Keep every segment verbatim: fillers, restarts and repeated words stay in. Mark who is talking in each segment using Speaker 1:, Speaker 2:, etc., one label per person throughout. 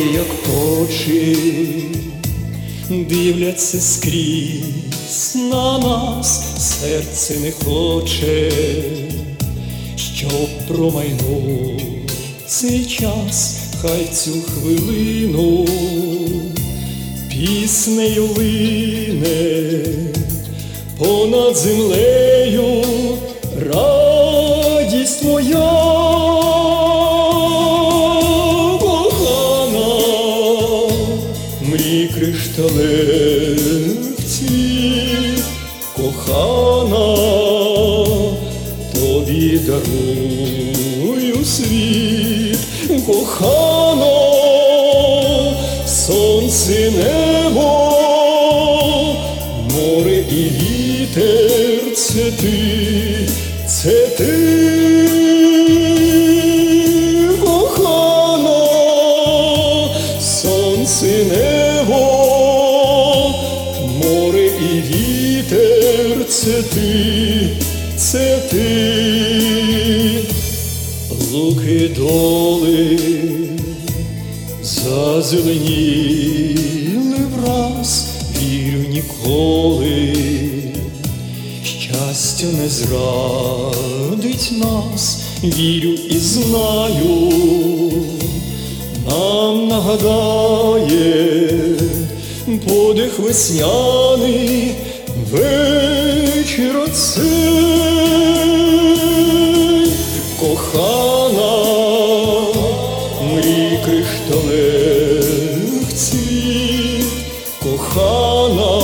Speaker 1: як очі дивляться скрізь на нас, серце не хоче, щоб промайнув цей час, хай цю хвилину піснею лине понад землею радість моя. Мрій кришталевці, кохана, тобі дарую світ, кохано, сонце, небо, море і вітер, це ти, це ти. Небо, море і вітер, це ти, це ти. Луки доли зазеленіли враз, вірю ніколи щастя не зрадить нас, вірю і знаю, нам нагадає подих весняний вечір оцей. Кохана, мрій кришталевці, кохана,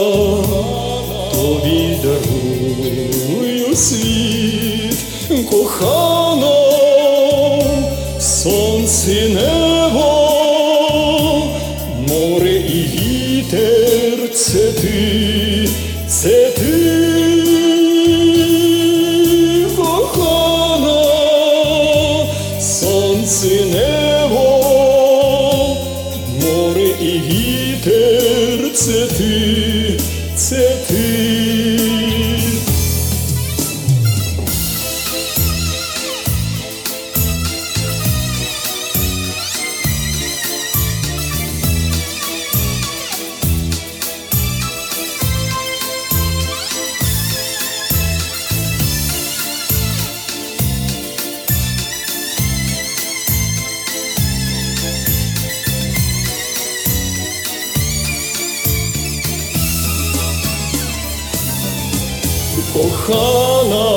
Speaker 1: тобі дарую світ, кохано, сонце, небо, море і вітер, це ти, це ти. Кохана, сонце, небо, море і вітер, це ти, це ти. Кохана,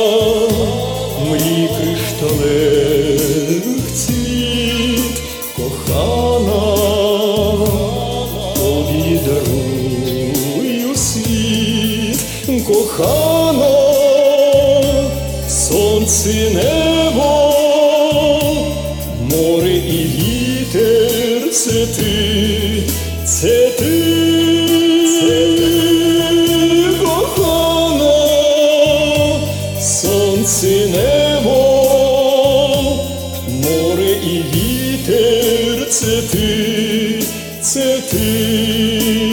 Speaker 1: мрій кришталевці, кохана, тобі дарую світ, кохано, сонце, небо, море і вітер, це ти, це ти. Сонце, небо, море і вітер, це ти, це ти.